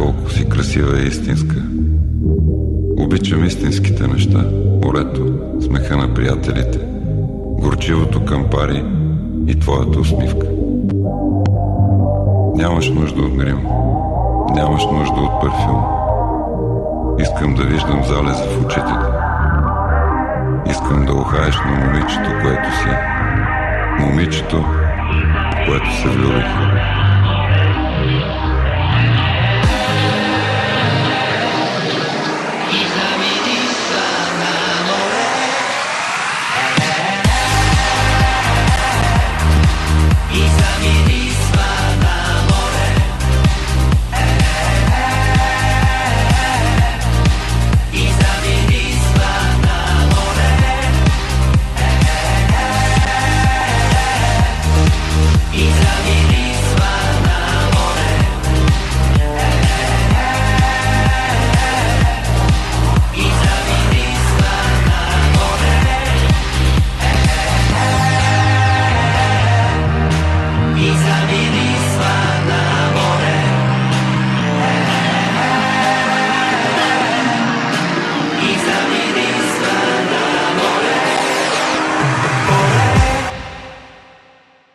колко си красива и истинска. Обичам истинските неща, морето, смеха на приятелите, горчивото кампари и твоята усмивка. Нямаш нужда от грим, нямаш нужда от парфюм. Искам да виждам залеза в очите ти. Искам да ухаеш на момичето, което си. Момичето, в което се влюбих.